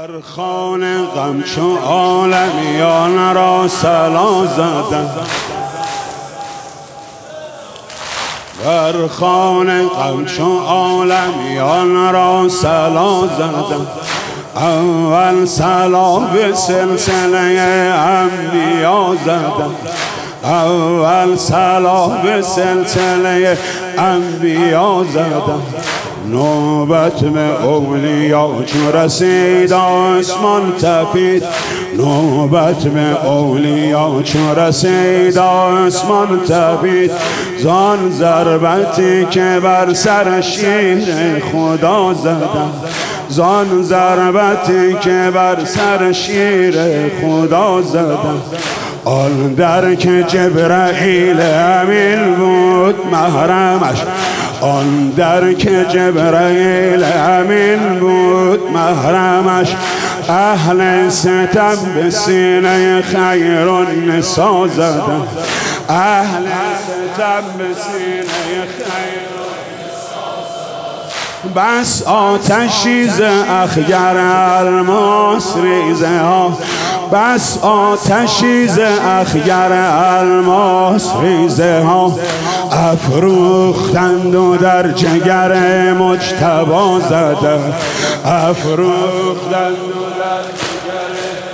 بر خوان غم چو عالمیان را صلا زدم، بر خوان غم چو عالمیان را صلا زدم. اول صلا به سلسله انبیا زدم، اول صلا به سلسله انبیا زدم. نوبت به اولیا چون رسید آسمان تپید، نوبت به اولیا چون رسید آسمان تپید. زان ضربتی که بر سر شیر خدا زدم، زان ضربتی که بر سر شیر خدا زدم. آن در که جبرائیل امین بود محرمش، آن در که جبرائیل امین بود محرمش. اهل ستم به سینه خیر النسا زدم، اهل ستم به سینه خیر بس آتشی ز اخگر الماس ریزه ها، بس آتشی ز اخگر الماس ریزه ها. افروختند و در جگر مجتبی زدند، افروختند و در جگر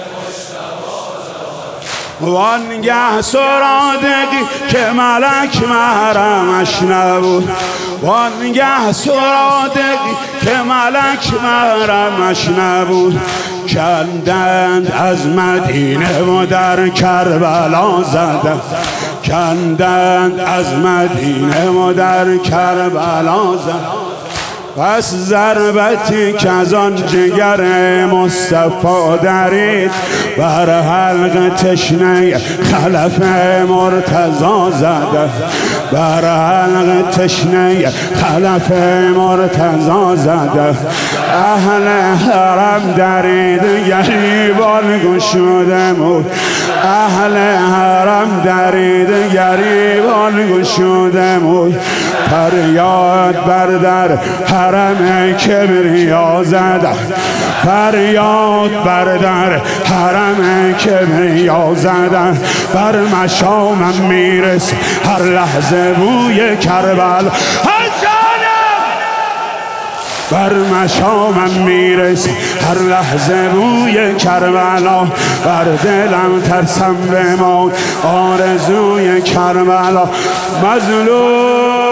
وانگه سرادقی که ملک محرمش نبود، وانگه سرادقی که ملک محرمش نبود. کندند از مدینه و در کربلا زدند، کندند از مدینه و در کربلا زدند. پس ضربتی که از آن جگر مصطفی درید، بر حلق تشنه خلف مرتضی زده، بر حلق تشنه خلف مرتضی زده. اهل حرم درید گریبان گشوده بود، اهل حرم درید گریبان گشوده بود. فریاد بر در حرم کبریا زده، فریاد بر در حرم کبریا زده. بر مشامم میرس هر لحظه بوی کربلا، بر مشامم میرس هر لحظه بوی کربلا. بر دلم ترسم بماند آرزوی کربلا. مظلوم